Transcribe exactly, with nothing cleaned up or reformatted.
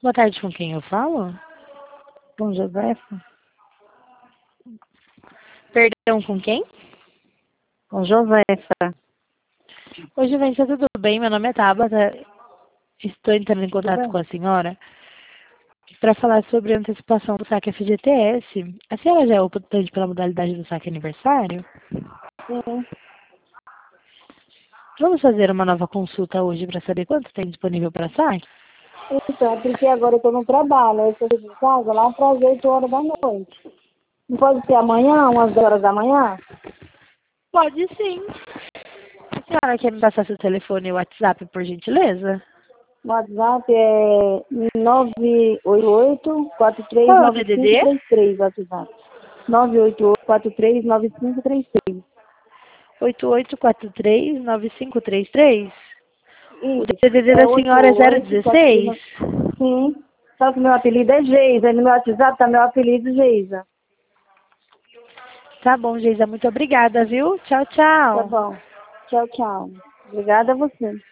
Boa tarde, com quem eu falo? Com Josefa? Perdão, com quem? Com Josefa. Oi, Juvença, tudo bem? Meu nome é Tabata. Estou entrando em Tudo contato bem? com a senhora para falar sobre a antecipação do saque F G T S. A senhora já é optante pela modalidade do saque aniversário? Sim. Vamos fazer uma nova consulta hoje para saber quanto tem disponível para saque? Então, é porque agora eu estou no trabalho, eu estou em casa lá para as oito horas da noite. Não pode ser amanhã, umas dez horas da manhã? Pode sim. A senhora quer me passar seu telefone e WhatsApp, por gentileza? O WhatsApp é nove oito oito, quatro três Qual é o nove cinco D D D? três três, WhatsApp. nove oito oito, quatro três nove cinco três três. oito oito quatro três nove cinco três três? O Isso, D D D é da oito senhora é zero oito quatro três dezesseis? nove. Sim, só que meu apelido é Geisa, e no meu WhatsApp tá meu apelido Geisa. Tá bom, Geisa, muito obrigada, viu? Tchau, Tá tchau. bom. Tchau, tchau. Obrigada a você.